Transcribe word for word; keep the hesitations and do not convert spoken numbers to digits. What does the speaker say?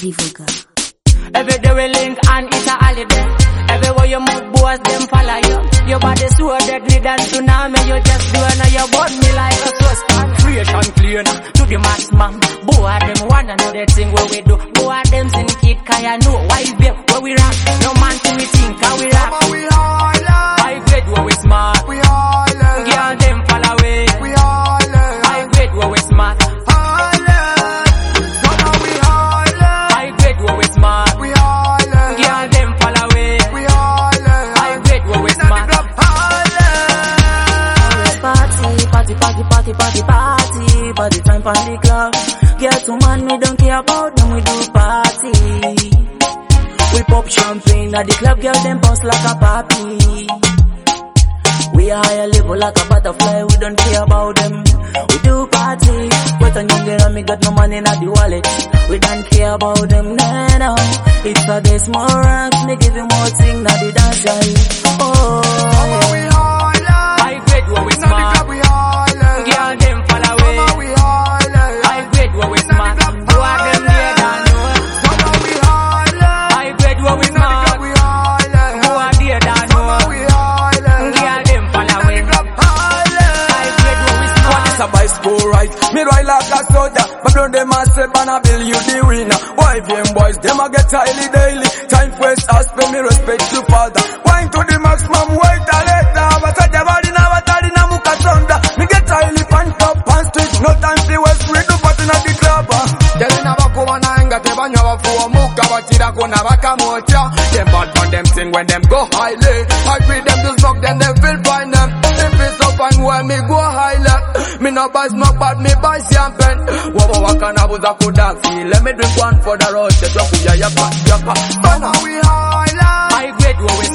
Divoga. Every day we link and it's a holiday. Everywhere you move, boys, them follow you. Your body so deadly than tsunami. You just do it now, you burn me like a saucepan. Fresh and clean to the max, man. Boy, them wanna know the thing what we do. Boy, them sin kid, kaya know why we where we rock. No man to me think how we rock. We all I grade where we smart. We all girl, them follow away. We all I grade where we smart. Party, party, party, party, party time for the club. Get to man, we don't care about them, we do party. We pop champagne at the club, girl, them bounce like a party. We are higher level like a butterfly, we don't care about them, we do party. Wait on young girl, me got no money in the wallet, we don't care about them, nah, no. It's a day more ranks, me give you more thing, now the dance guy. Oh, yeah. We all I grade where we smart. We all girl, them follow away. we all I grade where we smart. Boy, them there than know. we all I grade where we smart. we all Boy, there than know. we all Girl, them follow away. I grade where we smart. What is a bicycle right? Me ride like a soldier. But don't them a say, man, I build you the winner. Why them boys, them a get highly daily. Time first, ask for me respect to father. Wine to the maximum, wait a later. But I never did now, but I did not muka thunder. Me get highly pant up, pant street. No time to waste, we do party na the club. Telina bakuwa na enga tebanya wafuwa muka batira kuna bakamocha. Them bad for them thing when them go highly. I greet them to smoke then they feel fine them. If it's up and when me go highly. Me no buy smoke but me buy champagne. Wawa wakana buza kudaksi. Let me drink one for the road. Say drop ya ya pa ya pa. But now we highly. I grade where we